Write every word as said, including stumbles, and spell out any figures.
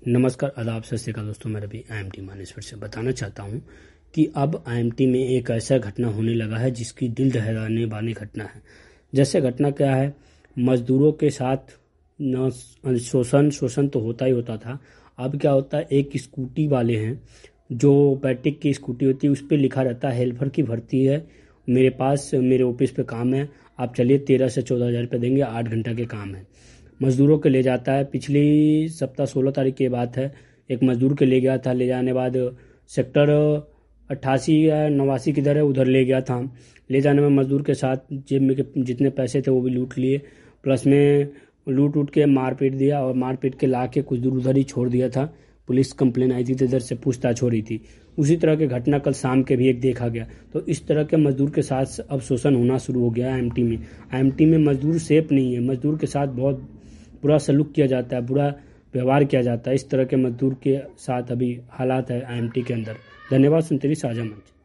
नमस्कार, आदाब, सत श्री अकाल दोस्तों। मैं रवि आईएमटी मानेसर से बताना चाहता हूं कि अब आईएमटी में एक ऐसा घटना होने लगा है जिसकी दिल दहलाने वाली घटना है। जैसे घटना क्या है, मजदूरों के साथ न शोषण शोषण तो होता ही होता था। अब क्या होता है, एक स्कूटी वाले हैं जो बैटिक की स्कूटी होती है, उस पर लिखा रहता है हेल्पर की भर्ती है, मेरे पास मेरे ऑफिस पे काम है, आप चलिए तेरह से चौदह हज़ार रुपये देंगे, आठ घंटा के काम है। मजदूरों के ले जाता है। पिछली सप्ताह सोलह तारीख की बात है, एक मजदूर के ले गया था। ले जाने बाद सेक्टर अट्ठासी या नवासी किधर है उधर ले गया था। ले जाने में मजदूर के साथ जेब में के जितने पैसे थे वो भी लूट लिए, प्लस में लूट उट के मार पीट दिया और मार पीट के ला के कुछ दूर उधर ही छोड़ दिया था। पुलिस कंप्लेन आई थी तो इधर से पूछताछ हो रही थी। उसी तरह की घटना कल शाम के भी एक देखा गया। तो इस तरह के मजदूर के साथ अब शोषण होना शुरू हो गया है आईएमटी में। आईएमटी में मजदूर सेफ नहीं है, मजदूर के साथ बहुत बुरा सलूक किया जाता है, बुरा व्यवहार किया जाता है। इस तरह के मजदूर के साथ अभी हालात है आईएमटी के अंदर। धन्यवाद। सुनते रहिए साझा मंच।